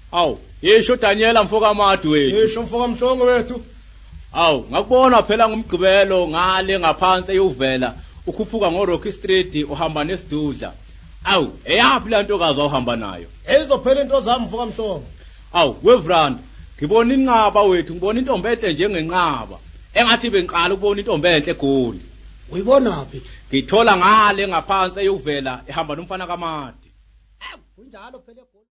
Awu, yisho Daniela mfoka amadi wethu. Yisho mfoka mhlongo wethu. Awu, ngakubona phela ngomgqibelo ngale ngaphansi eyuvela, ukhuphuka ngoRocky Street uhamba nesidudla. Awu, eyapi la ntokazi ohamba nayo? Ezophela into zami mfoka mhlongo. Awu, wevranda, ngibona inqaba wethu, ngibona intombi enhle njengenqaba. Engathi bengiqala ukubona intombi enhle eGoli. Uyibona phi? Ngithola ngale ngaphansi eyuvela ehamba nomfana kaMadi. Kunjalo phela